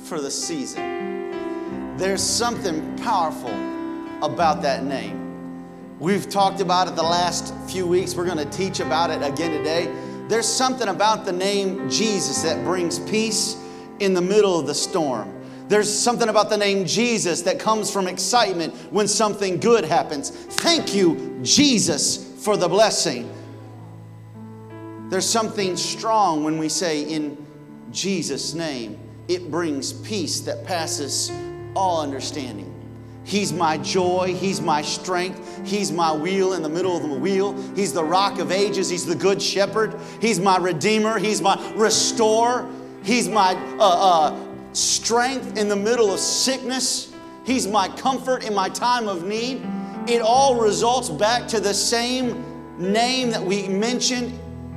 for the season. There's something powerful about that name. We've talked about it the last few weeks. We're going to teach about it again today. There's something about the name Jesus that brings peace in the middle of the storm. There's something about the name Jesus that comes from excitement when something good happens. Thank you, Jesus, for the blessing. There's something strong when we say in Jesus' name. It brings peace that passes all understanding. He's my joy. He's my strength. He's my wheel in the middle of the wheel. He's the rock of ages. He's the good shepherd. He's my redeemer. He's my restorer. He's my strength in the middle of sickness. He's my comfort in my time of need. It all results back to the same name that we mentioned,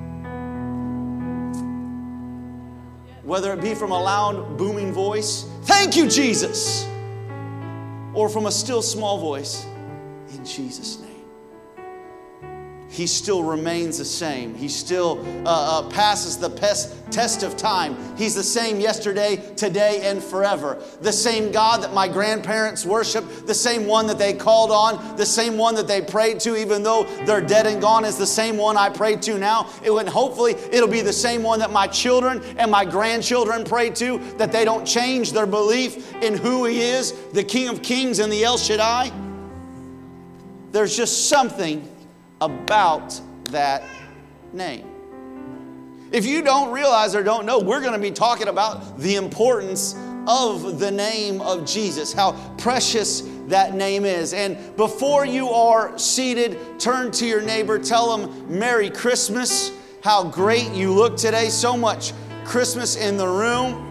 whether it be from a loud, booming voice, thank you, Jesus, or from a still, small voice, in Jesus' name. He still remains the same. He still passes the test of time. He's the same yesterday, today, and forever. The same God that my grandparents worshiped, the same one that they called on, the same one that they prayed to, even though they're dead and gone, is the same one I pray to now. Hopefully, it'll be the same one that my children and my grandchildren pray to, that they don't change their belief in who He is, the King of Kings and the El Shaddai. There's just something about that name. If you don't realize or don't know, we're going to be talking about the importance of the name of Jesus, how precious that name is. And before you are seated, turn to your neighbor, tell them Merry Christmas. How great you look today. So much Christmas in the room.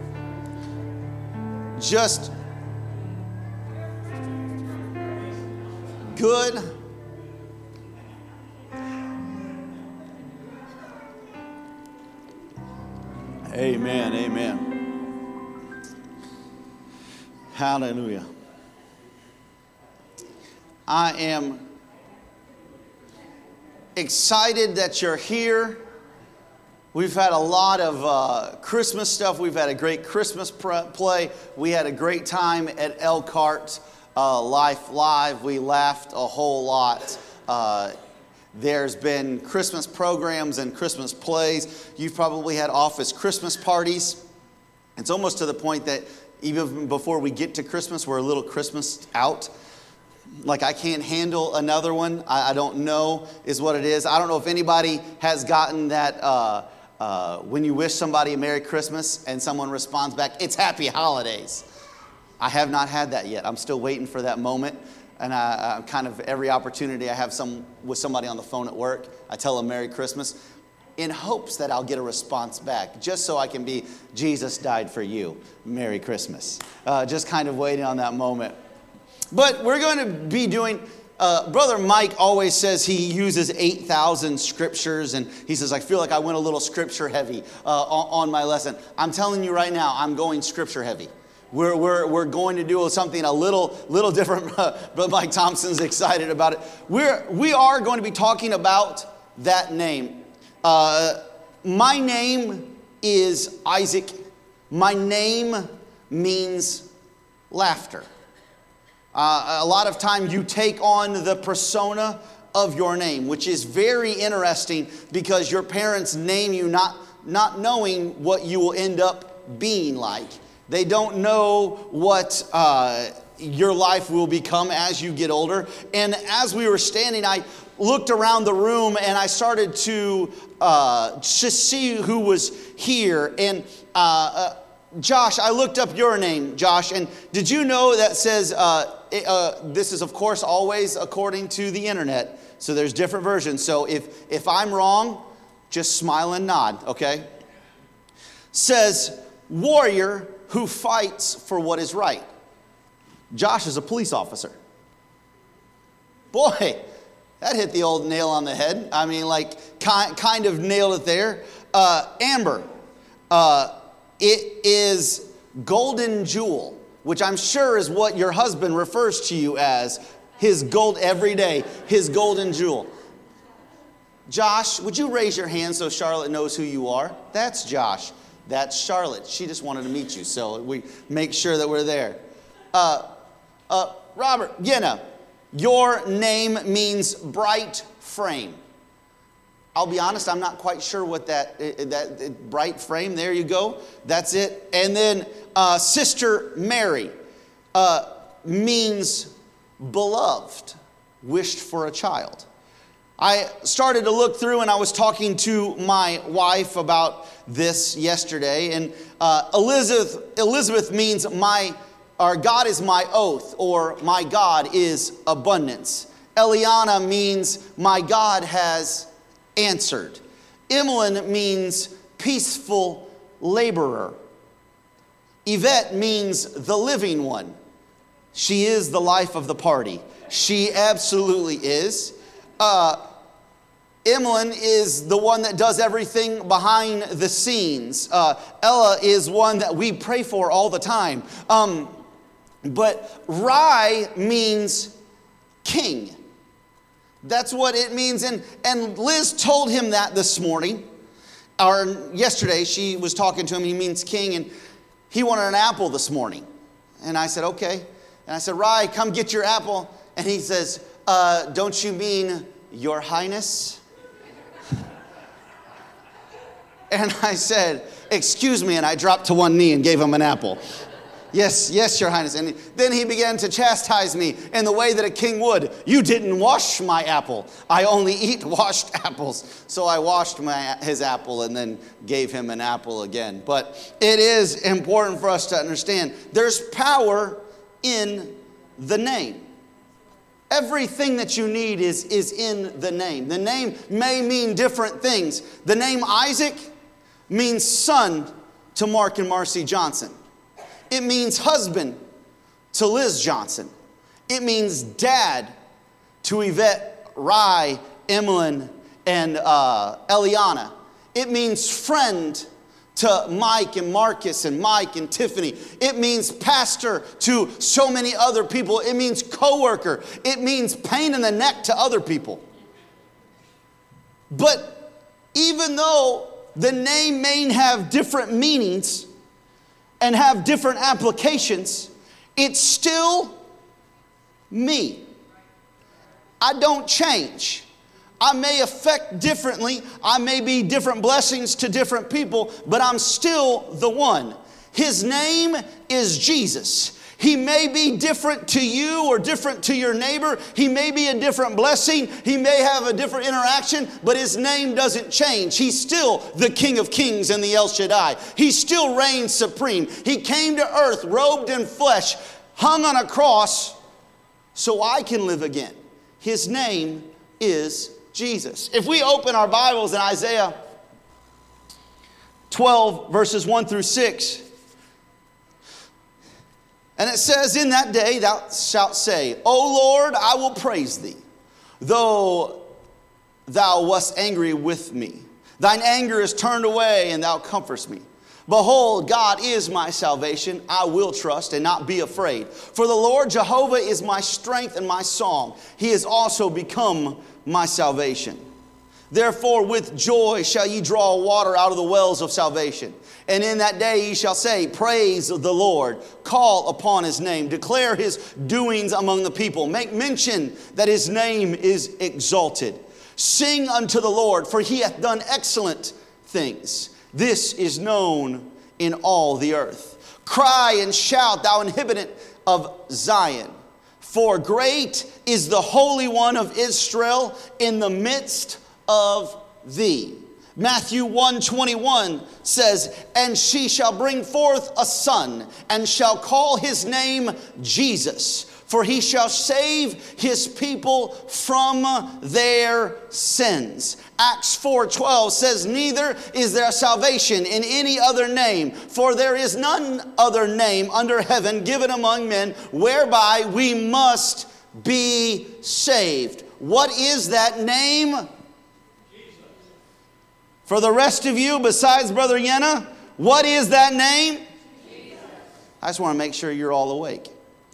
Just good. Amen, amen. Hallelujah. I am excited that you're here. We've had a lot of Christmas stuff. We've had a great Christmas play. We had a great time at Elkhart Life Live. We laughed a whole lot. There's been Christmas programs and Christmas plays. You've probably had office Christmas parties. It's almost to the point that even before we get to Christmas, we're a little Christmas out. Like, I can't handle another one. I don't know is what it is. I don't know if anybody has gotten that when you wish somebody a Merry Christmas and someone responds back, it's Happy Holidays. I have not had that yet. I'm still waiting for that moment. And I kind of every opportunity I have with somebody on the phone at work, I tell them Merry Christmas in hopes that I'll get a response back, just so I can be, Jesus died for you, Merry Christmas. Just kind of waiting on that moment. But we're going to be doing, Brother Mike always says he uses 8,000 scriptures, and he says, I feel like I went a little scripture heavy on my lesson. I'm telling you right now, I'm going scripture heavy. We're going to do something a little different. Brother Mike Thompson's excited about it. We are going to be talking about that name. My name is Isaac. My name means laughter. A lot of time you take on the persona of your name, which is very interesting because your parents name you not knowing what you will end up being like. They don't know what your life will become as you get older. And as we were standing, I looked around the room and I started to just see who was here. And Josh, I looked up your name, Josh. And did you know that says, this is of course always according to the internet. So there's different versions. So if I'm wrong, just smile and nod, okay? Says, warrior who fights for what is right. Josh is a police officer. Boy, that hit the old nail on the head. I mean, like, kind of nailed it there. Amber, it is golden jewel, which I'm sure is what your husband refers to you as, his gold every day, his golden jewel. Josh, would you raise your hand so Charlotte knows who you are? That's Josh. That's Charlotte. She just wanted to meet you, so we make sure that we're there. Robert, Yenna, your name means bright frame. I'll be honest, I'm not quite sure what that bright frame, there you go. That's it. And then Sister Mary means beloved, wished for a child. I started to look through, and I was talking to my wife about this yesterday, and Elizabeth means God is my oath, or my God is abundance. Eliana means my God has answered. Emlyn means peaceful laborer. Yvette means the living one. She is the life of the party. She absolutely is. Emlyn is the one that does everything behind the scenes. Ella is one that we pray for all the time. But Rai means king. That's what it means. And Liz told him that this morning, or yesterday. She was talking to him. He means king, and he wanted an apple this morning. And I said, okay. And I said, Rai, come get your apple. And he says, don't you mean your highness? And I said, excuse me. And I dropped to one knee and gave him an apple. Yes, your highness. And then he began to chastise me in the way that a king would. You didn't wash my apple. I only eat washed apples. So I washed his apple and then gave him an apple again. But it is important for us to understand there's power in the name. Everything that you need is in the name. The name may mean different things. The name Isaac means son to Mark and Marcy Johnson. It means husband to Liz Johnson. It means dad to Yvette, Rai, Emlyn, and Eliana. It means friend to Mike and Marcus and Mike and Tiffany. It means pastor to so many other people. It means coworker. It means pain in the neck to other people. But even though the name may have different meanings and have different applications, it's still me. I don't change. I may affect differently. I may be different blessings to different people, but I'm still the one. His name is Jesus. He may be different to you or different to your neighbor. He may be a different blessing. He may have a different interaction, but his name doesn't change. He's still the King of Kings and the El Shaddai. He still reigns supreme. He came to earth robed in flesh, hung on a cross so I can live again. His name is Jesus. If we open our Bibles in Isaiah 12 verses 1 through 6, and it says, in that day thou shalt say, O Lord, I will praise thee, though thou wast angry with me. Thine anger is turned away, and thou comfortest me. Behold, God is my salvation. I will trust and not be afraid. For the Lord Jehovah is my strength and my song. He has also become my salvation. Therefore with joy shall ye draw water out of the wells of salvation. And in that day ye shall say, praise the Lord, call upon his name, declare his doings among the people, make mention that his name is exalted. Sing unto the Lord, for he hath done excellent things. This is known in all the earth. Cry and shout, thou inhabitant of Zion, for great is the Holy One of Israel in the midst of thee. Matthew 1:21 says, and she shall bring forth a son, and shall call his name Jesus, for he shall save his people from their sins. Acts 4:12 says, neither is there salvation in any other name, for there is none other name under heaven given among men whereby we must be saved. What is that name? For the rest of you, besides Brother Yenna, what is that name? Jesus. I just want to make sure you're all awake.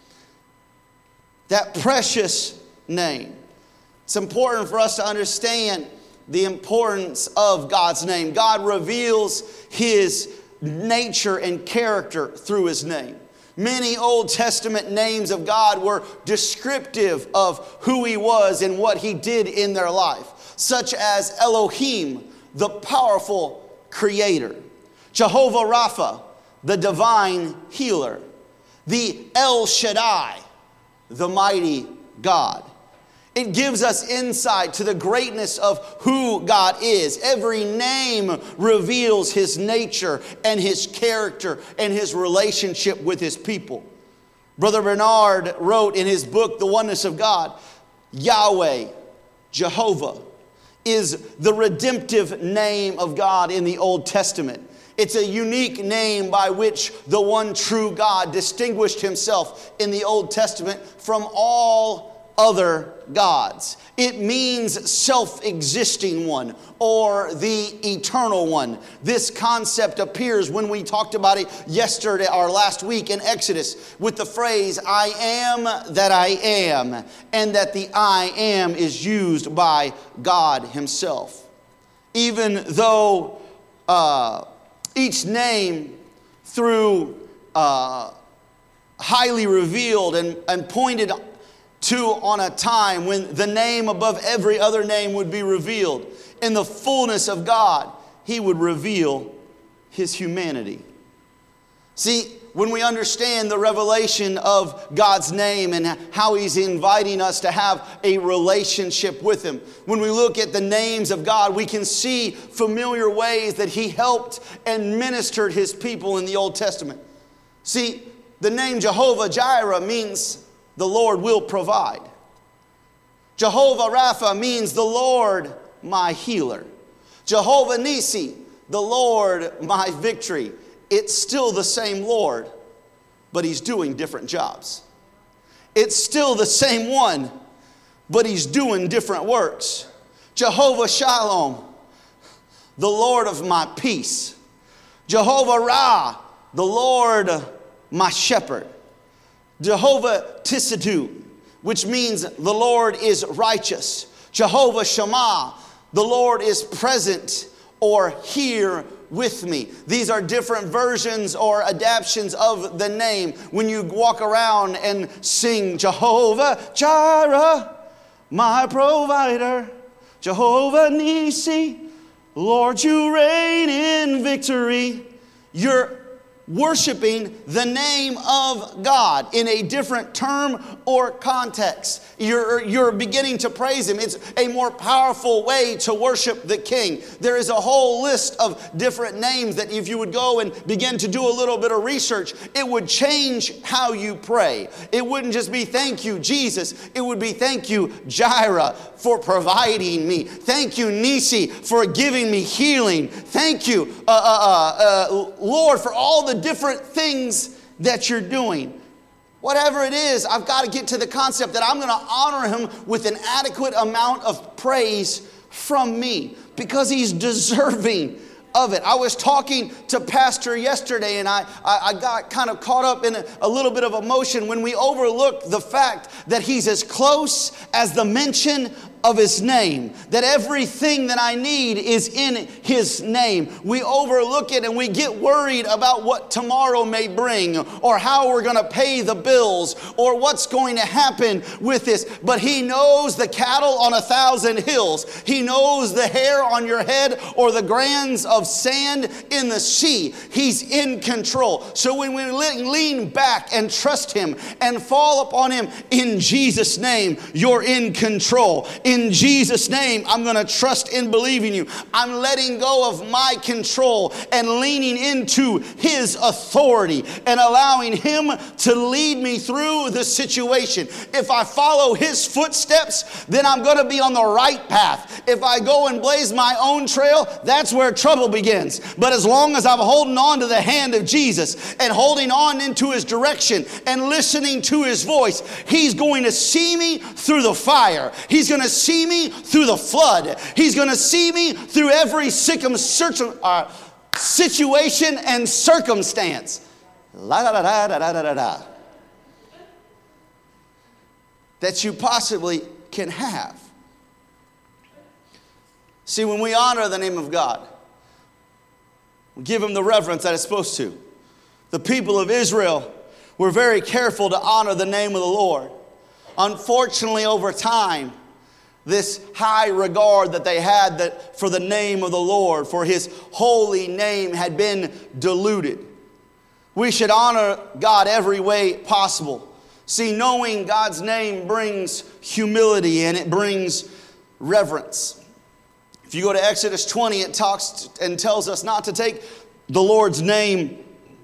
That precious name. It's important for us to understand the importance of God's name. God reveals his nature and character through his name. Many Old Testament names of God were descriptive of who he was and what he did in their life, such as Elohim, the powerful creator; Jehovah Rapha, the divine healer; the El Shaddai, the mighty God. It gives us insight to the greatness of who God is. Every name reveals his nature and his character and his relationship with his people. Brother Bernard wrote in his book, The Oneness of God, Yahweh, Jehovah, is the redemptive name of God in the Old Testament. It's a unique name by which the one true God distinguished himself in the Old Testament from all other gods. It means self-existing one or the eternal one. This concept appears when we talked about it yesterday or last week in Exodus with the phrase, I am that I am, and that the I am is used by God himself. Even though each name through highly revealed and pointed to on a time when the name above every other name would be revealed. In the fullness of God, he would reveal his humanity. See, when we understand the revelation of God's name and how he's inviting us to have a relationship with him, when we look at the names of God, we can see familiar ways that he helped and ministered his people in the Old Testament. See, the name Jehovah Jireh means the Lord will provide. Jehovah Rapha means the Lord my healer. Jehovah Nisi, the Lord my victory. It's still the same Lord, but he's doing different jobs. It's still the same one, but he's doing different works. Jehovah Shalom, the Lord of my peace. Jehovah Ra, the Lord my shepherd. Jehovah Tisiddu, which means the Lord is righteous. Jehovah Shammah, the Lord is present or here with me. These are different versions or adaptations of the name. When you walk around and sing Jehovah Jireh, my provider, Jehovah Nisi, Lord, you reign in victory, you're worshiping the name of God in a different term or context. You're beginning to praise him. It's a more powerful way to worship the King. There is a whole list of different names that if you would go and begin to do a little bit of research, it would change how you pray. It wouldn't just be thank you, Jesus. It would be thank you, Jireh, for providing me. Thank you, Nisi, for giving me healing. Thank you, Lord, for all the different things that you're doing. Whatever it is, I've got to get to the concept that I'm going to honor him with an adequate amount of praise from me because he's deserving of it. I was talking to Pastor yesterday and I got kind of caught up in a little bit of emotion when we overlook the fact that he's as close as the mention of his name, that everything that I need is in his name. We overlook it and we get worried about what tomorrow may bring or how we're going to pay the bills or what's going to happen with this. But he knows the cattle on 1,000 hills. He knows the hair on your head or the grains of sand in the sea. He's in control. So when we lean back and trust him and fall upon him in Jesus' name, you're in control. In Jesus' name, I'm going to trust and believe in you. I'm letting go of my control and leaning into his authority and allowing him to lead me through the situation. If I follow his footsteps, then I'm going to be on the right path. If I go and blaze my own trail, that's where trouble begins. But as long as I'm holding on to the hand of Jesus and holding on into his direction and listening to his voice, he's going to see me through the fire. He's going to see me through the flood. He's going to see me through every situation and circumstance. That you possibly can have. See, when we honor the name of God, Give him the reverence that it's supposed to. The people of Israel were very careful to honor the name of the Lord. Unfortunately, over time, this high regard that they had for the name of the Lord, for his holy name, had been diluted. We should honor God every way possible. See, knowing God's name brings humility and it brings reverence. If you go to Exodus 20, it talks and tells us not to take the Lord's name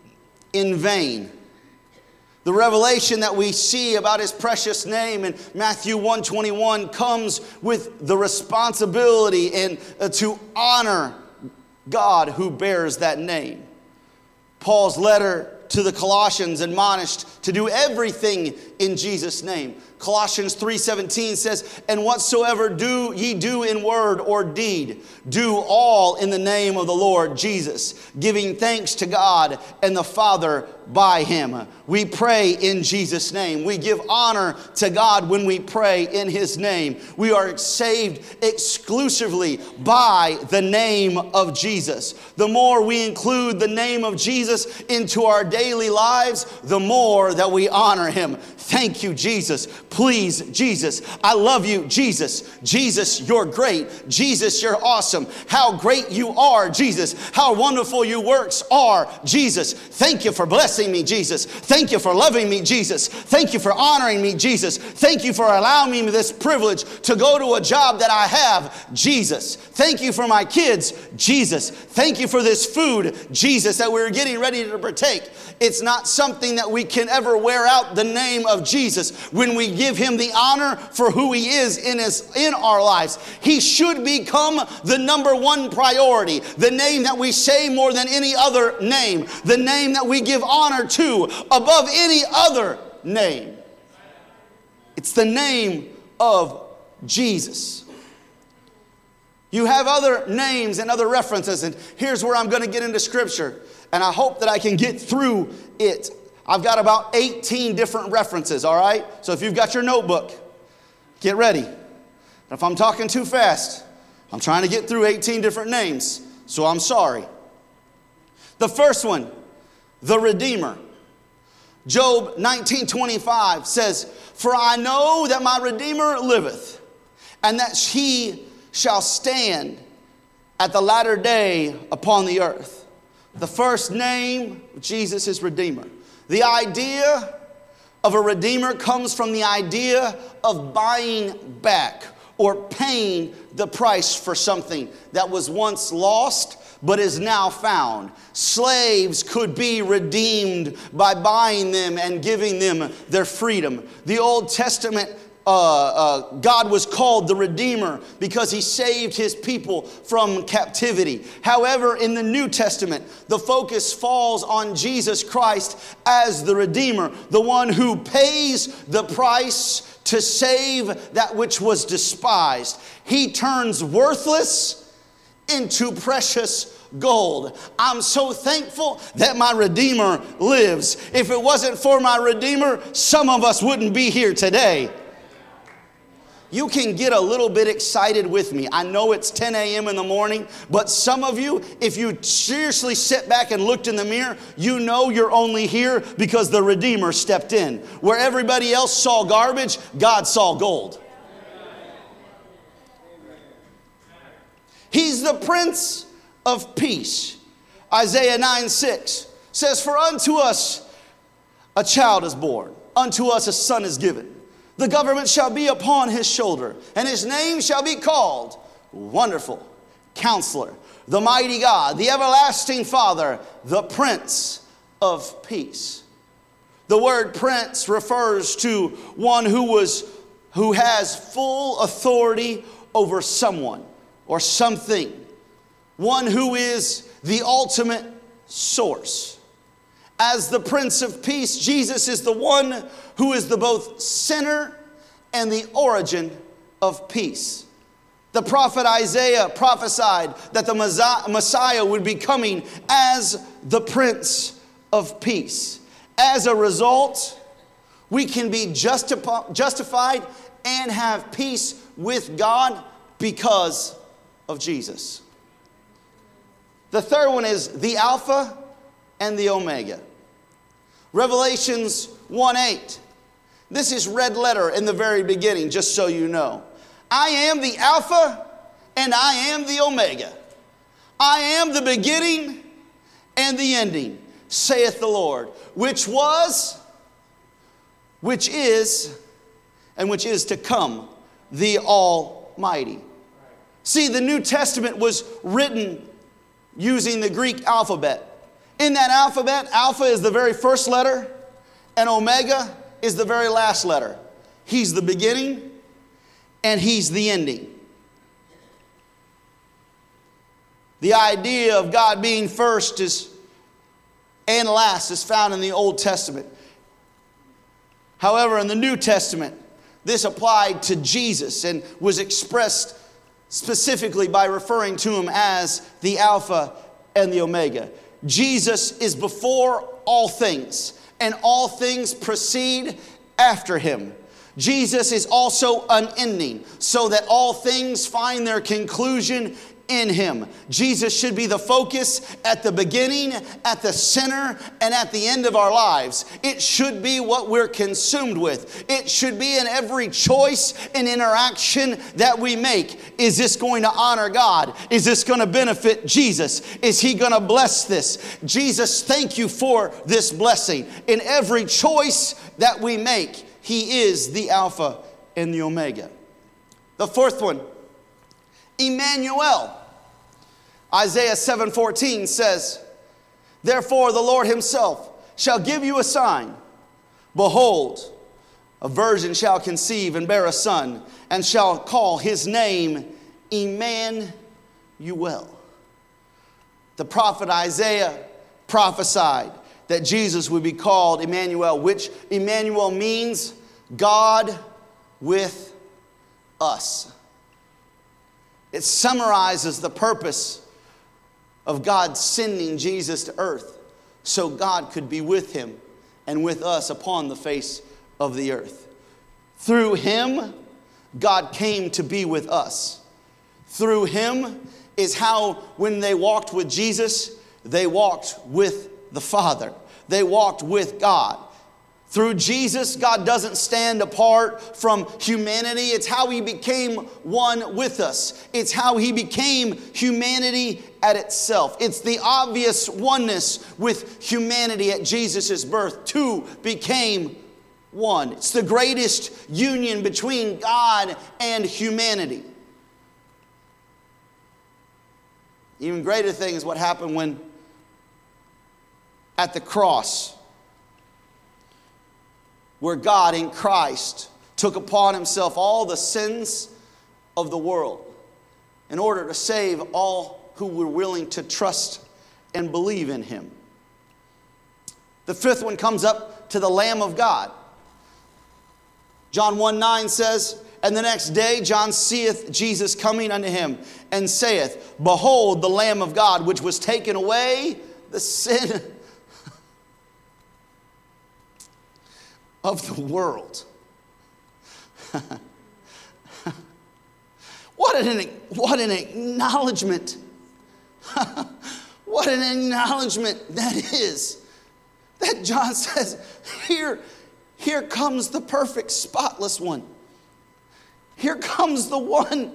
in vain. The revelation that we see about his precious name in Matthew 1:21 comes with the responsibility and to honor God who bears that name. Paul's letter to the Colossians admonished to do everything in Jesus' name. Colossians 3:17 says, "And whatsoever do ye do in word or deed, do all in the name of the Lord Jesus, giving thanks to God and the Father by him." We pray in Jesus' name. We give honor to God when we pray in his name. We are saved exclusively by the name of Jesus. The more we include the name of Jesus into our daily lives, the more that we honor him. Thank you, Jesus. Please, Jesus. I love you, Jesus. Jesus, you're great. Jesus, you're awesome. How great you are, Jesus. How wonderful your works are, Jesus. Thank you for blessing me, Jesus. Thank you for loving me, Jesus. Thank you for honoring me, Jesus. Thank you for allowing me this privilege to go to a job that I have, Jesus. Thank you for my kids, Jesus. Thank you for this food, Jesus, that we're getting ready to partake. It's not something that we can ever wear out the name of Jesus when we give him the honor for who he is in our lives. He should become the number one priority, the name that we say more than any other name, the name that we give honor to above any other name. It's the name of Jesus. You have other names and other references, and here's where I'm going to get into scripture, and I hope that I can get through it. I've got about 18 different references, all right? So if you've got your notebook, get ready. If I'm talking too fast, I'm trying to get through 18 different names, so I'm sorry. The first one, the Redeemer. Job 19:25 says, "For I know that my Redeemer liveth, and that he shall stand at the latter day upon the earth." The first name of Jesus is Redeemer. The idea of a redeemer comes from the idea of buying back or paying the price for something that was once lost but is now found. Slaves could be redeemed by buying them and giving them their freedom. The Old Testament God was called the Redeemer because he saved his people from captivity. However, in the New Testament, the focus falls on Jesus Christ as the Redeemer, the one who pays the price to save that which was despised. He turns worthless into precious gold. I'm so thankful that my Redeemer lives. If it wasn't for my Redeemer, some of us wouldn't be here today. You can get a little bit excited with me. I know it's 10 a.m. in the morning, but some of you, if you seriously sit back and looked in the mirror, you know you're only here because the Redeemer stepped in. Where everybody else saw garbage, God saw gold. He's the Prince of Peace. Isaiah 9:6 says, "For unto us a child is born, unto us a son is given. The government shall be upon his shoulder, and his name shall be called Wonderful, Counselor, the Mighty God, the Everlasting Father, the Prince of Peace." The word prince refers to one who has full authority over someone or something, one who is the ultimate source. As the Prince of Peace, Jesus is the one who is the both center and the origin of peace. The prophet Isaiah prophesied that the Messiah would be coming as the Prince of Peace. As a result, we can be justified and have peace with God because of Jesus. The third one is the Alpha and the Omega. Revelations 1:8. This is red letter in the very beginning, just so you know. I am the Alpha and I am the Omega. I am the beginning and the ending, saith the Lord, which was, which is, and which is to come, the Almighty. See, the New Testament was written using the Greek alphabet. In that alphabet, Alpha is the very first letter, and Omega is the very last letter. He's the beginning, and He's the ending. The idea of God being first and last is found in the Old Testament. However, in the New Testament, this applied to Jesus and was expressed specifically by referring to Him as the Alpha and the Omega. Jesus is before all things, and all things proceed after Him. Jesus is also unending, so that all things find their conclusion in Him. Jesus should be the focus at the beginning, at the center, and at the end of our lives. It should be what we're consumed with. It should be in every choice and interaction that we make. Is this going to honor God? Is this going to benefit Jesus? Is He going to bless this? Jesus, thank you for this blessing. In every choice that we make, He is the Alpha and the Omega. The fourth one, Emmanuel. Isaiah 7:14 says, therefore the Lord Himself shall give you a sign. Behold, a virgin shall conceive and bear a son, and shall call His name Emmanuel. The prophet Isaiah prophesied that Jesus would be called Emmanuel, which Emmanuel means God with us. It summarizes the purpose of God sending Jesus to earth so God could be with Him and with us upon the face of the earth. Through Him, God came to be with us. Through Him is how when they walked with Jesus, they walked with the Father. They walked with God. Through Jesus, God doesn't stand apart from humanity. It's how He became one with us. It's how He became humanity at itself. It's the obvious oneness with humanity at Jesus' birth. Two became one. It's the greatest union between God and humanity. Even greater thing is what happened when at the cross, where God in Christ took upon Himself all the sins of the world in order to save all who were willing to trust and believe in Him. The fifth one comes up to the Lamb of God. John 1:9 says, and the next day John seeth Jesus coming unto him, and saith, behold, the Lamb of God, which was taken away the sin of the world. What an acknowledgement. What an acknowledgement that is. That John says, here comes the perfect, spotless one. Here comes the one.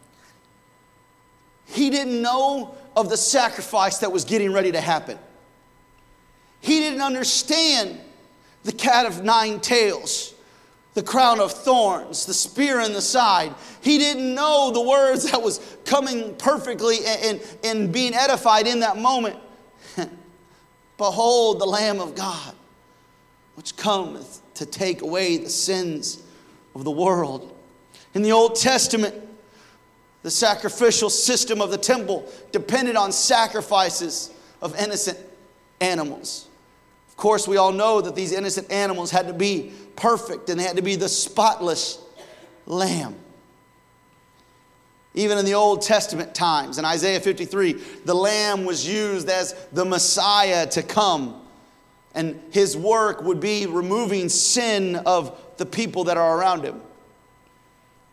He didn't know of the sacrifice that was getting ready to happen. He didn't understand the cat of nine tails, the crown of thorns, the spear in the side. He didn't know the words that was coming perfectly and being edified in that moment. Behold the Lamb of God, which cometh to take away the sins of the world. In the Old Testament, the sacrificial system of the temple depended on sacrifices of innocent animals. Of course, we all know that these innocent animals had to be perfect and they had to be the spotless lamb. Even in the Old Testament times, in Isaiah 53, the lamb was used as the Messiah to come. And his work would be removing sin of the people that are around him.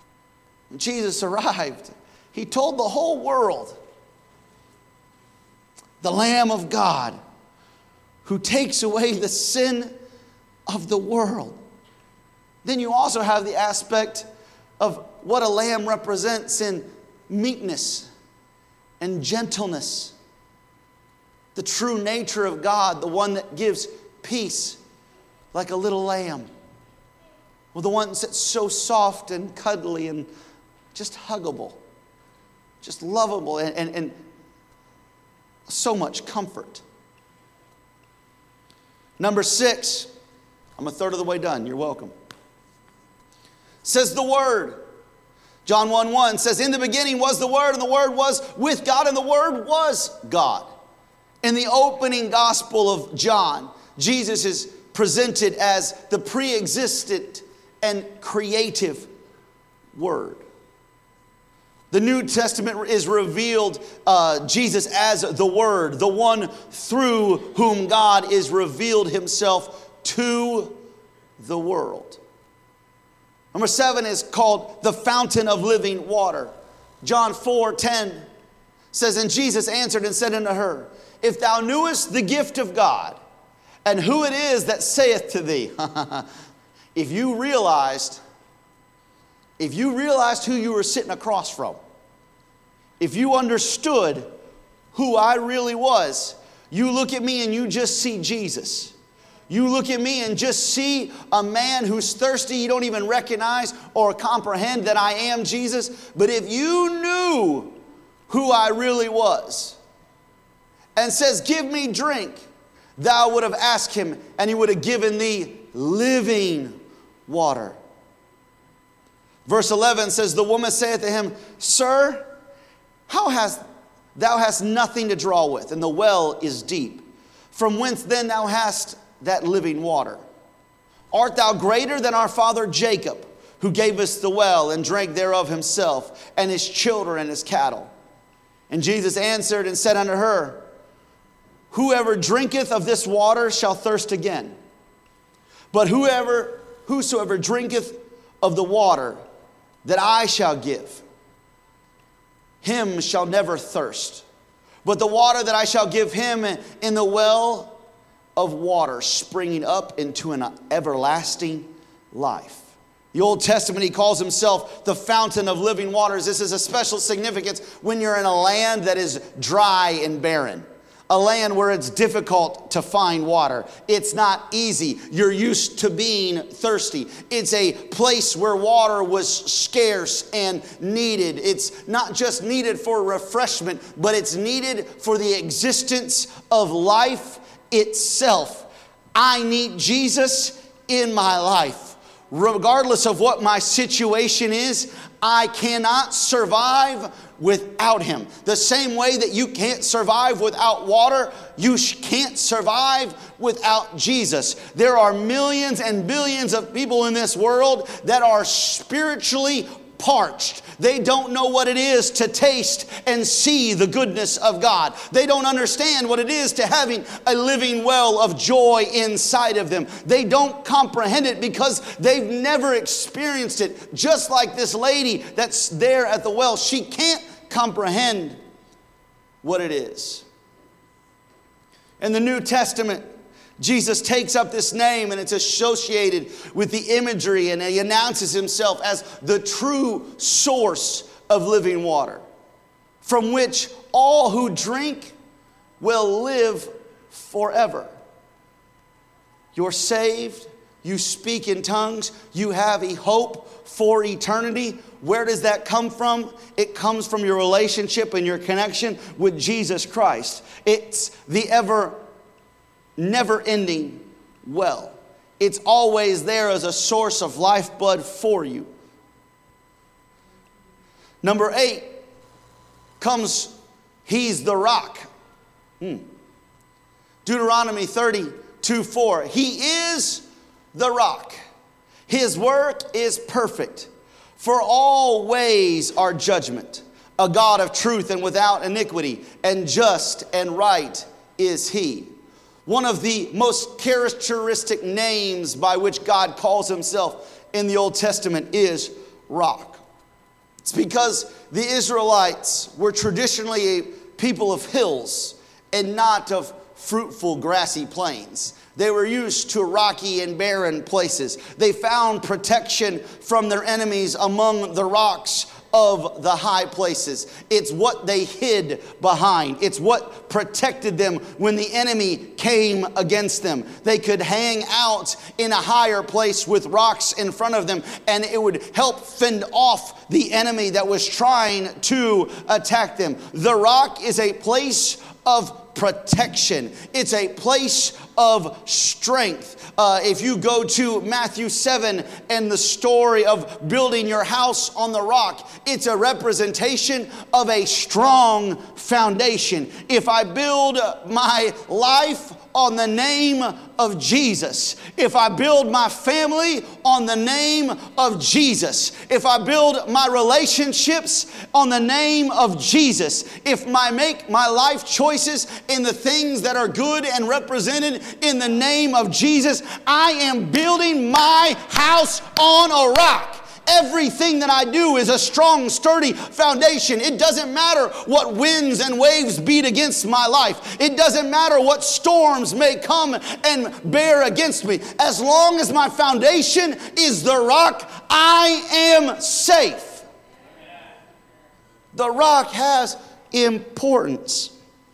When Jesus arrived, he told the whole world, the Lamb of God who takes away the sin of the world. Then you also have the aspect of what a lamb represents in meekness and gentleness. The true nature of God, the one that gives peace like a little lamb. Well, the one that's so soft and cuddly and just huggable, just lovable and so much comfort. Number 6, I'm a third of the way done. You're welcome. Says the Word. John 1:1 says, in the beginning was the Word, and the Word was with God, and the Word was God. In the opening gospel of John, Jesus is presented as the pre-existent and creative Word. The New Testament is revealed Jesus as the Word, the one through whom God is revealed himself to the world. Number 7 is called the fountain of living water. John 4:10 says, and Jesus answered and said unto her, if thou knewest the gift of God, and who it is that saith to thee. If you realized who you were sitting across from, if you understood who I really was, you look at me and you just see Jesus. You look at me and just see a man who's thirsty. You don't even recognize or comprehend that I am Jesus. But if you knew who I really was and says, give me drink, thou would have asked him and he would have given thee living water. Verse 11 says, the woman saith to him, Sir, thou hast nothing to draw with, and the well is deep. From whence then thou hast that living water? Art thou greater than our father Jacob, who gave us the well and drank thereof himself, and his children and his cattle? And Jesus answered and said unto her, Whoever drinketh of this water shall thirst again. But whosoever drinketh of the water that I shall give, him shall never thirst. But the water that I shall give him in the well of water springing up into an everlasting life. The Old Testament, he calls himself the fountain of living waters. This is a special significance when you're in a land that is dry and barren. A land where it's difficult to find water. It's not easy. You're used to being thirsty. It's a place where water was scarce and needed. It's not just needed for refreshment, but it's needed for the existence of life itself. I need Jesus in my life. Regardless of what my situation is, I cannot survive without him. The same way that you can't survive without water, you can't survive without Jesus. There are millions and billions of people in this world that are spiritually parched. They don't know what it is to taste and see the goodness of God. They don't understand what it is to having a living well of joy inside of them. They don't comprehend it because they've never experienced it. Just like this lady that's there at the well, she can't comprehend what it is. In the New Testament, Jesus takes up this name and it's associated with the imagery, and he announces himself as the true source of living water, from which all who drink will live forever. You're saved, you speak in tongues, you have a hope for eternity. Where does that come from? It comes from your relationship and your connection with Jesus Christ. It's the never-ending well. It's always there as a source of lifeblood for you. Number 8 comes, he's the rock. Deuteronomy 32:4. He is the rock. His work is perfect. For all ways are judgment. A God of truth and without iniquity, and just and right is he. One of the most characteristic names by which God calls himself in the Old Testament is rock. It's because the Israelites were traditionally a people of hills and not of fruitful grassy plains. They were used to rocky and barren places. They found protection from their enemies among the rocks of the high places. It's what they hid behind. It's what protected them when the enemy came against them. They could hang out in a higher place with rocks in front of them, and it would help fend off the enemy that was trying to attack them. The rock is a place of protection. It's a place of strength. If you go to Matthew 7 and the story of building your house on the rock, it's a representation of a strong foundation. If I build my life on the name of Jesus, if I build my family on the name of Jesus, if I build my relationships on the name of Jesus, if I make my life choices in the things that are good and represented in the name of Jesus, I am building my house on a rock. Everything that I do is a strong, sturdy foundation. It doesn't matter what winds and waves beat against my life. It doesn't matter what storms may come and bear against me. As long as my foundation is the rock, I am safe. The rock has importance.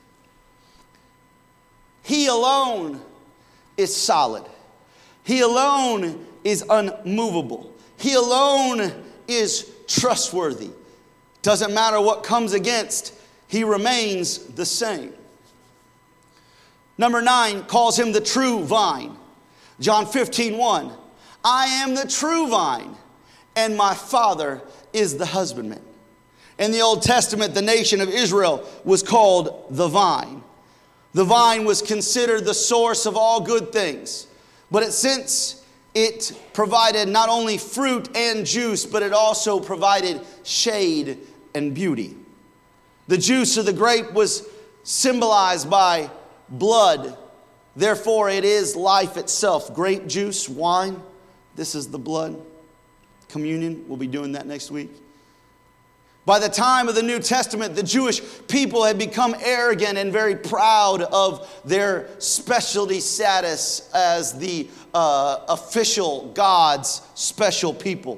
He alone is solid. He alone is unmovable. He alone is trustworthy. Doesn't matter what comes against, he remains the same. Number 9 calls him the true vine. John 15:1. I am the true vine, and my Father is the husbandman. In the Old Testament, the nation of Israel was called the vine. The vine was considered the source of all good things. But since it provided not only fruit and juice, but it also provided shade and beauty. The juice of the grape was symbolized by blood. Therefore, it is life itself. Grape juice, wine, this is the blood. Communion, we'll be doing that next week. By the time of the New Testament, the Jewish people had become arrogant and very proud of their specialty status as the official God's special people.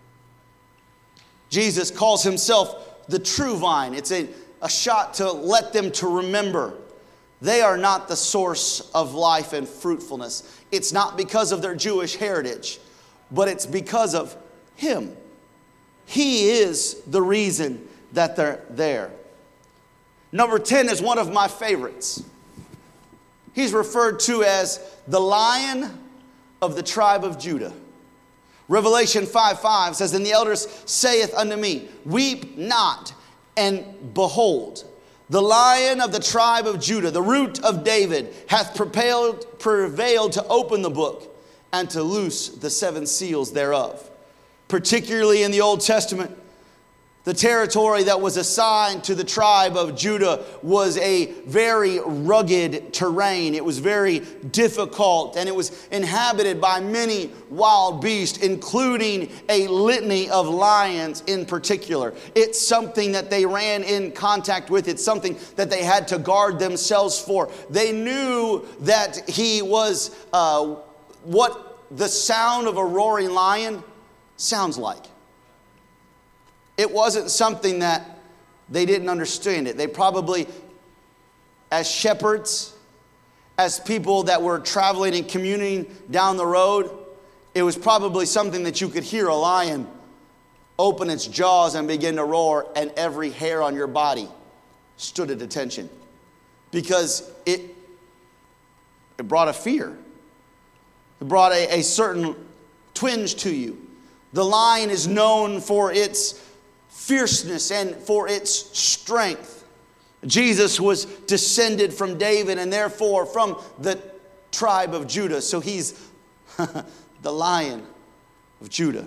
Jesus calls himself the true vine. It's a shot to let them to remember they are not the source of life and fruitfulness. It's not because of their Jewish heritage, but it's because of him. He is the reason that they're there. Number 10 is one of my favorites. He's referred to as the Lion of the tribe of Judah. Revelation 5:5 says, And the elders saith unto me, Weep not, and behold, the Lion of the tribe of Judah, the root of David, hath prevailed to open the book and to loose the 7 seals thereof. Particularly in the Old Testament, the territory that was assigned to the tribe of Judah was a very rugged terrain. It was very difficult, and it was inhabited by many wild beasts, including a litany of lions in particular. It's something that they ran in contact with. It's something that they had to guard themselves for. They knew that he was what the sound of a roaring lion sounds like. It wasn't something that they didn't understand it. They probably, as shepherds, as people that were traveling and communing down the road, it was probably something that you could hear a lion open its jaws and begin to roar, and every hair on your body stood at attention because it brought a fear. It brought a certain twinge to you. The lion is known for its fierceness and for its strength. Jesus was descended from David and therefore from the tribe of Judah. So he's the Lion of Judah.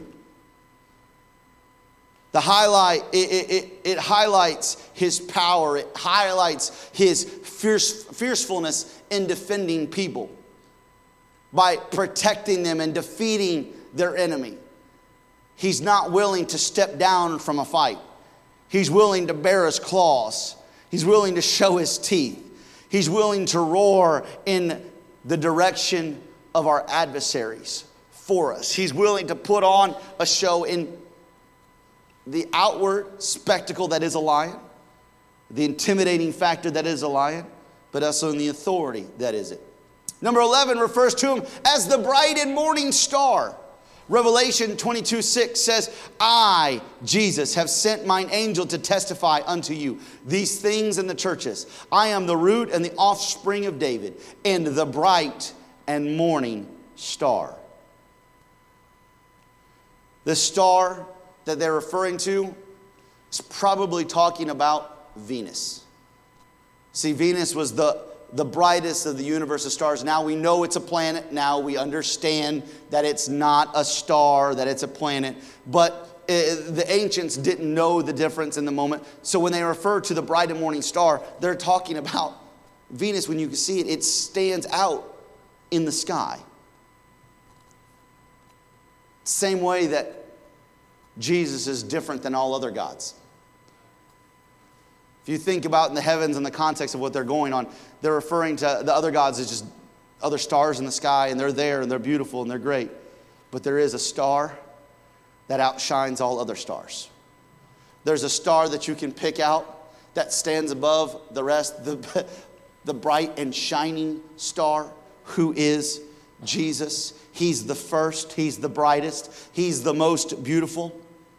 The highlight, it highlights his power. It highlights his fiercefulness in defending people by protecting them and defeating their enemy. He's not willing to step down from a fight. He's willing to bare his claws. He's willing to show his teeth. He's willing to roar in the direction of our adversaries for us. He's willing to put on a show in the outward spectacle that is a lion, the intimidating factor that is a lion, but also in the authority that is it. Number 11 refers to him as the bright and morning star. Revelation 22:6 says, I, Jesus, have sent mine angel to testify unto you these things in the churches. I am the root and the offspring of David, and the bright and morning star. The star that they're referring to is probably talking about Venus. See, Venus was the brightest of the universe of stars. Now we know it's a planet. Now we understand that it's not a star, that it's a planet. But the ancients didn't know the difference in the moment. So when they refer to the bright and morning star, they're talking about Venus. When you can see it, it stands out in the sky. Same way that Jesus is different than all other gods. If you think about in the heavens in the context of what they're going on, they're referring to the other gods as just other stars in the sky, and they're there, and they're beautiful, and they're great. But there is a star that outshines all other stars. There's a star that you can pick out that stands above the rest, the bright and shining star, who is Jesus. He's the first, he's the brightest, he's the most beautiful.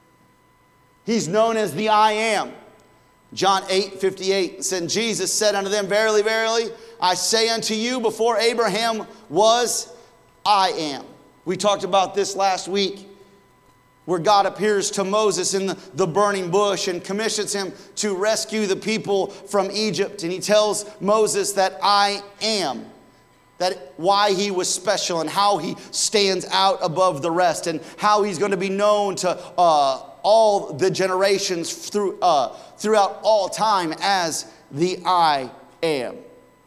He's known as the I Am. John 8:58 said, Jesus said unto them, Verily, verily, I say unto you, before Abraham was, I am. We talked about this last week, where God appears to Moses in the burning bush and commissions him to rescue the people from Egypt. And he tells Moses that I am, that why he was special and how he stands out above the rest and how he's going to be known to all the generations throughout all time as the I am.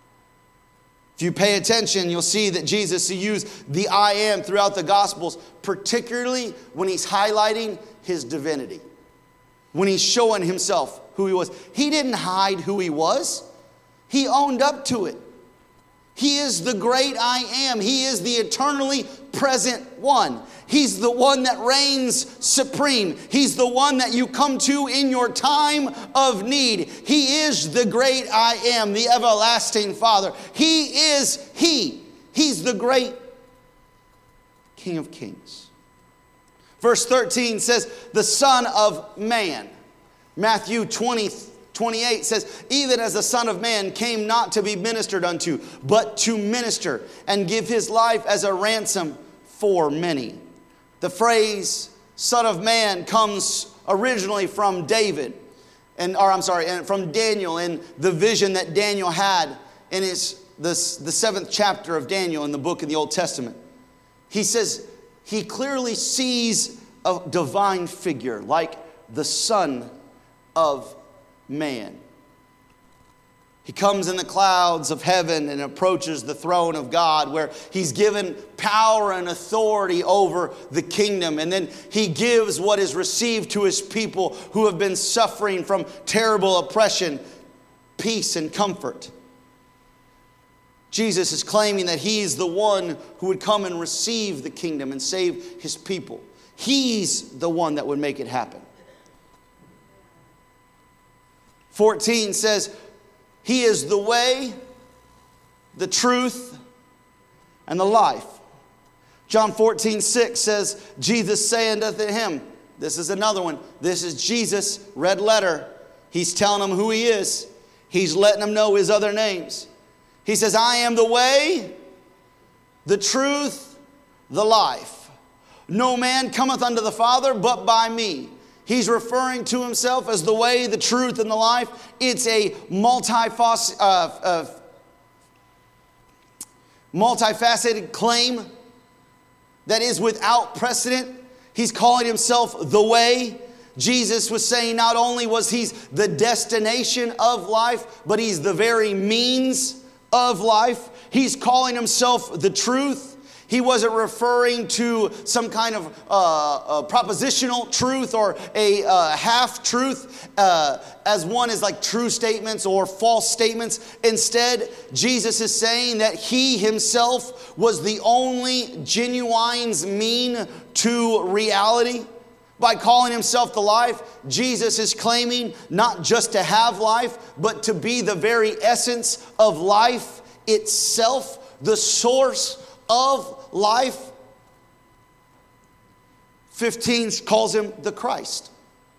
If you pay attention, you'll see that Jesus used the I am throughout the Gospels, particularly when he's highlighting his divinity, when he's showing himself who he was. He didn't hide who he was. He owned up to it. He is the great I am. He is the eternally present one. He's the one that reigns supreme. He's the one that you come to in your time of need. He is the great I am, the everlasting Father. He is He. He's the great King of Kings. Verse 13 says, the Son of Man. Matthew 20:28 says, even as the Son of Man came not to be ministered unto, but to minister and give his life as a ransom for many. The phrase Son of Man comes originally from David, and from Daniel, and the vision that Daniel had in the 7th chapter of Daniel in the book of the Old Testament. He says he clearly sees a divine figure like the Son of Man. He comes in the clouds of heaven and approaches the throne of God, where he's given power and authority over the kingdom. And then he gives what is received to his people who have been suffering from terrible oppression, peace and comfort. Jesus is claiming that he's the one who would come and receive the kingdom and save his people. He's the one that would make it happen. 14 says, he is the way, the truth, and the life. John 14:6 says, Jesus saying unto him, this is another one. This is Jesus, red letter. He's telling them who he is. He's letting them know his other names. He says, I am the way, the truth, the life. No man cometh unto the Father but by me. He's referring to himself as the way, the truth, and the life. It's a multifaceted claim that is without precedent. He's calling himself the way. Jesus was saying not only was he the destination of life, but he's the very means of life. He's calling himself the truth. He wasn't referring to some kind of propositional truth or a half-truth as one is like true statements or false statements. Instead, Jesus is saying that he himself was the only genuine mean to reality. By calling himself the life, Jesus is claiming not just to have life, but to be the very essence of life itself, the source of life. 15 calls him the Christ.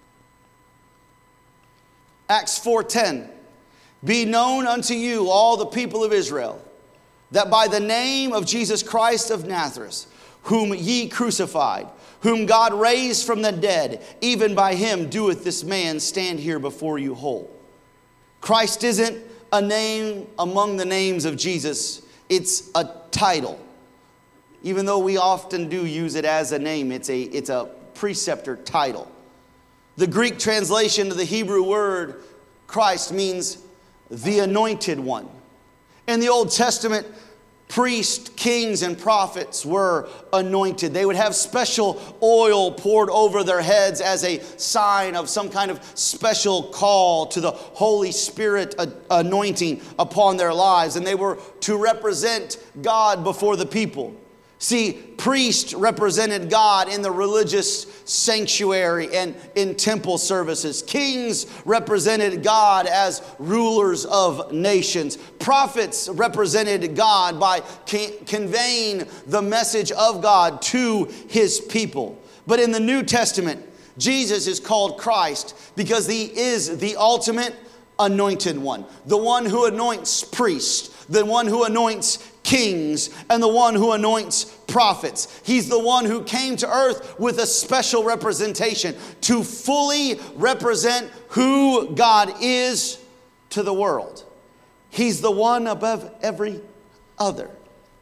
Acts 4:10, be known unto you, all the people of Israel, that by the name of Jesus Christ of Nazareth, whom ye crucified, whom God raised from the dead, even by him doeth this man stand here before you whole. Christ isn't a name among the names of Jesus. It's a title. Even though we often do use it as a name, it's a preceptor title. The Greek translation of the Hebrew word Christ means the anointed one. In the Old Testament, priests, kings, and prophets were anointed. They would have special oil poured over their heads as a sign of some kind of special call to the Holy Spirit anointing upon their lives. And they were to represent God before the people. See, priests represented God in the religious sanctuary and in temple services. Kings represented God as rulers of nations. Prophets represented God by conveying the message of God to his people. But in the New Testament, Jesus is called Christ because he is the ultimate anointed one. The one who anoints priests, the one who anoints kings, and the one who anoints prophets. He's the one who came to earth with a special representation to fully represent who God is to the world. He's the one above every other.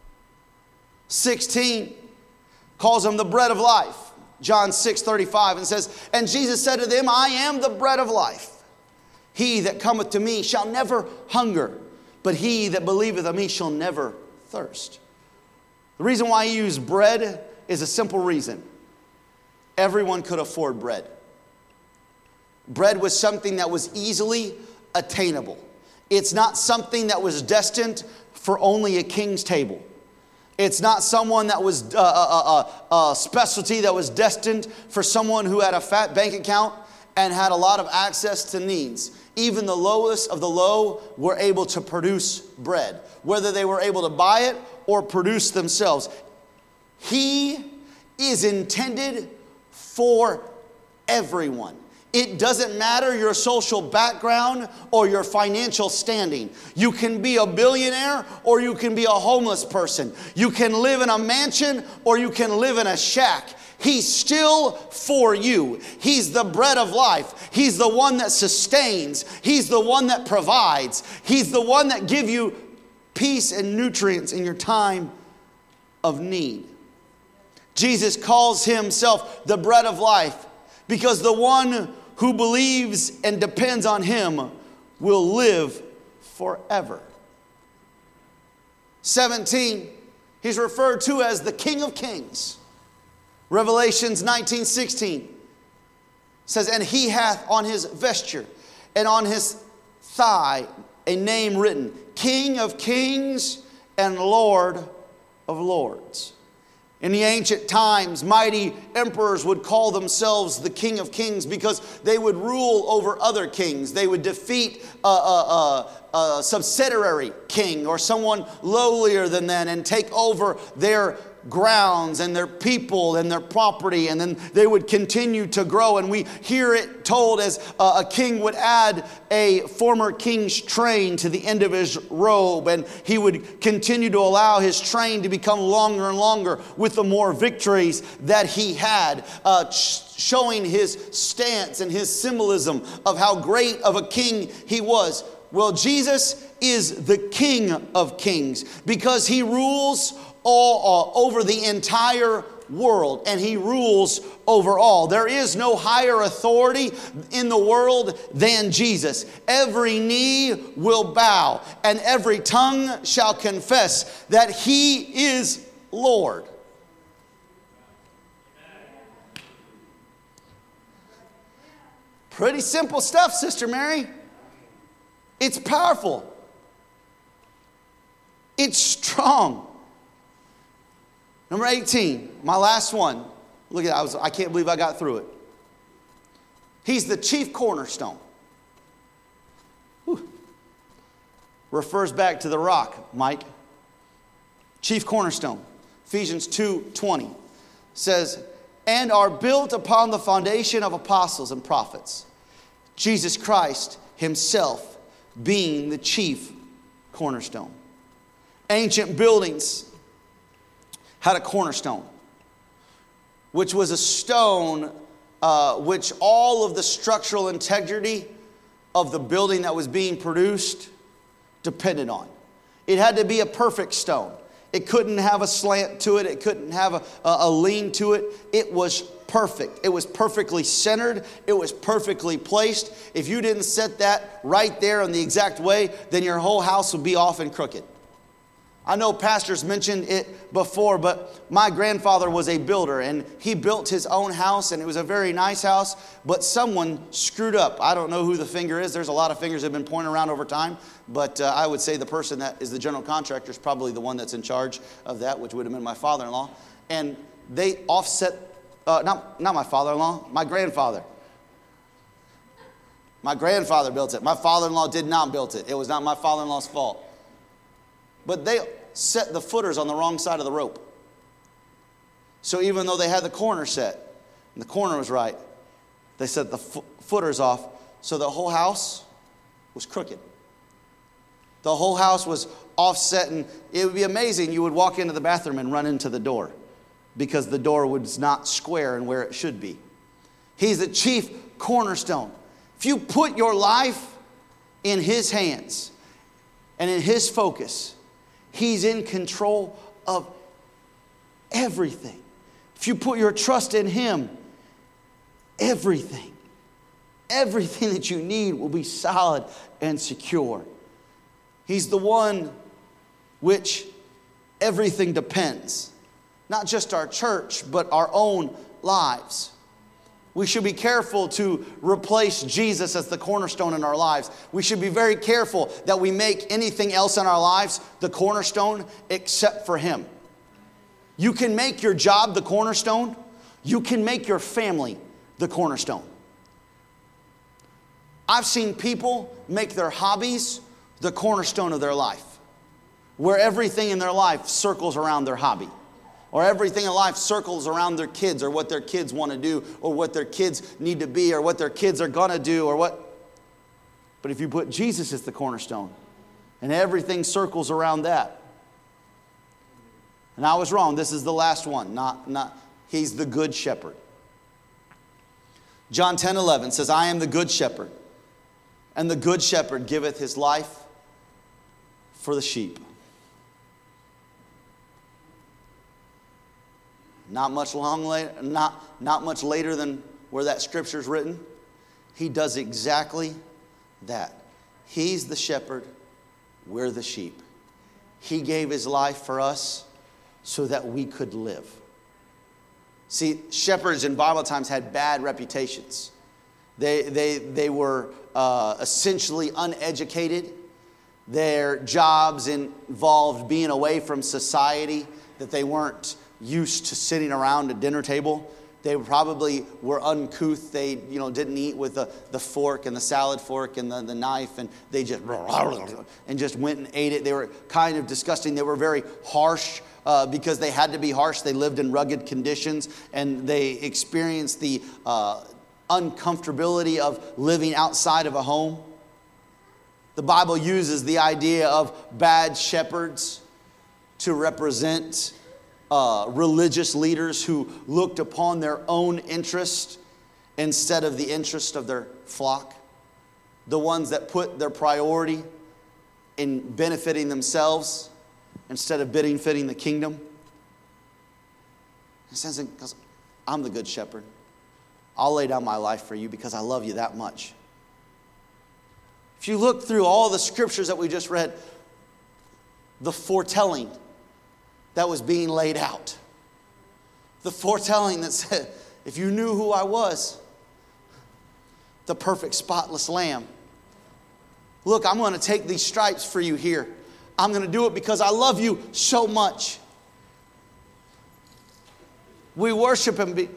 16 calls him the bread of life. John 6:35 and says, and Jesus said to them, I am the bread of life. He that cometh to me shall never hunger, but he that believeth on me shall never thirst. The reason why he used bread is a simple reason. Everyone could afford bread. Bread was something that was easily attainable. It's not something that was destined for only a king's table. It's not someone that was a specialty that was destined for someone who had a fat bank account and had a lot of access to needs. Even the lowest of the low were able to produce bread, whether they were able to buy it or produce themselves. He is intended for everyone. It doesn't matter your social background or your financial standing. You can be a billionaire or you can be a homeless person. You can live in a mansion or you can live in a shack. He's still for you. He's the bread of life. He's the one that sustains. He's the one that provides. He's the one that gives you peace and nutrients in your time of need. Jesus calls himself the bread of life because the one who believes and depends on him will live forever. 17, he's referred to as the King of Kings. Revelations 19:16 says, and he hath on his vesture and on his thigh a name written, King of Kings and Lord of Lords. In the ancient times, mighty emperors would call themselves the King of Kings because they would rule over other kings. They would defeat a subsidiary king or someone lowlier than them and take over their grounds and their people and their property, and then they would continue to grow. And we hear it told as a king would add a former king's train to the end of his robe, and he would continue to allow his train to become longer and longer with the more victories that he had, showing his stance and his symbolism of how great of a king he was. Well, Jesus is the King of Kings because he rules all over the entire world, and he rules over all. There is no higher authority in the world than Jesus. Every knee will bow and every tongue shall confess that he is Lord. Pretty simple stuff, Sister Mary. It's powerful. It's strong. Number 18, my last one. Look at that, I can't believe I got through it. He's the chief cornerstone. Whew. Refers back to the rock, Mike. Chief cornerstone. Ephesians 2:20 says, and are built upon the foundation of apostles and prophets, Jesus Christ himself being the chief cornerstone. Ancient buildings had a cornerstone, which was a stone which all of the structural integrity of the building that was being produced depended on. It had to be a perfect stone. It couldn't have a slant to it. It couldn't have a lean to it. It was perfect. It was perfectly centered. It was perfectly placed. If you didn't set that right there in the exact way, then your whole house would be off and crooked. I know pastors mentioned it before, but my grandfather was a builder, and he built his own house, and it was a very nice house, but someone screwed up. I don't know who the finger is. There's a lot of fingers that have been pointed around over time, but I would say the person that is the general contractor is probably the one that's in charge of that, which would have been my father-in-law. And they offset, not my father-in-law, my grandfather. My grandfather built it. My father-in-law did not build it. It was not my father-in-law's fault. But they set the footers on the wrong side of the rope. So even though they had the corner set, and the corner was right, they set the footers off, so the whole house was crooked. The whole house was offset, and it would be amazing. You would walk into the bathroom and run into the door because the door was not square and where it should be. He's the chief cornerstone. If you put your life in his hands and in his focus, he's in control of everything. If you put your trust in him, everything that you need will be solid and secure. He's the one which everything depends. Not just our church, but our own lives. We should be careful to replace Jesus as the cornerstone in our lives. We should be very careful that we make anything else in our lives the cornerstone except for him. You can make your job the cornerstone. You can make your family the cornerstone. I've seen people make their hobbies the cornerstone of their life, where everything in their life circles around their hobby. Or everything in life circles around their kids, or what their kids want to do, or what their kids need to be, or what their kids are going to do, or what. But if you put Jesus as the cornerstone, and everything circles around that. And I was wrong. This is the last one. He's the good shepherd. John 10:11 says, I am the good shepherd, and the good shepherd giveth his life for the sheep. Not much later than where that scripture is written. He does exactly that. He's the shepherd. We're the sheep. He gave his life for us so that we could live. See, shepherds in Bible times had bad reputations. They were essentially uneducated. Their jobs involved being away from society, that they weren't used to sitting around a dinner table. They probably were uncouth. They didn't eat with the fork and the salad fork and the knife, and they just went and ate it. They were kind of disgusting. They were very harsh because they had to be harsh. They lived in rugged conditions, and they experienced the uncomfortability of living outside of a home. The Bible uses the idea of bad shepherds to represent religious leaders who looked upon their own interest instead of the interest of their flock. The ones that put their priority in benefiting themselves instead of benefiting the kingdom. It says, because I'm the good shepherd, I'll lay down my life for you because I love you that much. If you look through all the scriptures that we just read, the foretelling that was being laid out. The foretelling that said, if you knew who I was, the perfect spotless lamb. Look, I'm going to take these stripes for you here. I'm going to do it because I love you so much. We worship him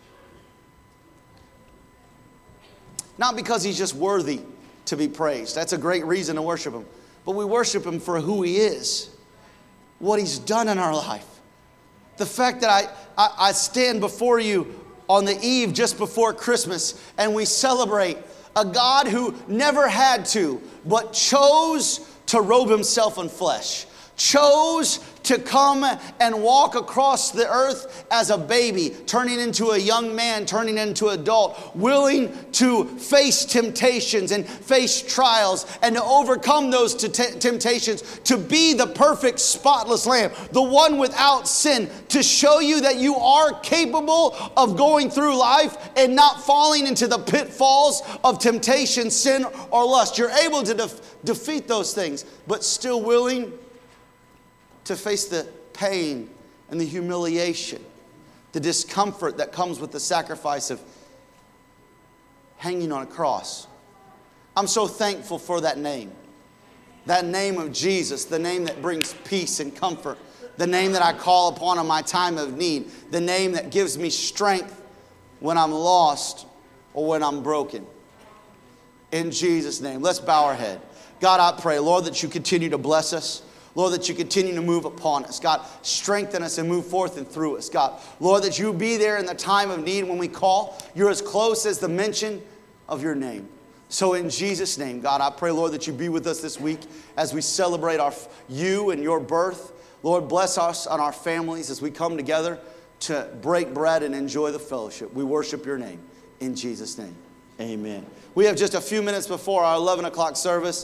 not because he's just worthy to be praised. That's a great reason to worship him. But we worship him for who he is, what he's done in our life. The fact that I stand before you on the eve just before Christmas and we celebrate a God who never had to, but chose to robe himself in flesh. Chose to come and walk across the earth as a baby, turning into a young man, turning into an adult, willing to face temptations and face trials and to overcome those temptations, to be the perfect spotless lamb, the one without sin, to show you that you are capable of going through life and not falling into the pitfalls of temptation, sin, or lust. You're able to defeat those things, but still willing to face the pain and the humiliation, the discomfort that comes with the sacrifice of hanging on a cross. I'm so thankful for that name of Jesus, the name that brings peace and comfort, the name that I call upon in my time of need, the name that gives me strength when I'm lost or when I'm broken. In Jesus' name, let's bow our head. God, I pray, Lord, that you continue to bless us. Lord, that you continue to move upon us. God, strengthen us and move forth and through us. God, Lord, that you be there in the time of need when we call. You're as close as the mention of your name. So in Jesus' name, God, I pray, Lord, that you be with us this week as we celebrate you and your birth. Lord, bless us and our families as we come together to break bread and enjoy the fellowship. We worship your name. In Jesus' name, amen. We have just a few minutes before our 11 o'clock service.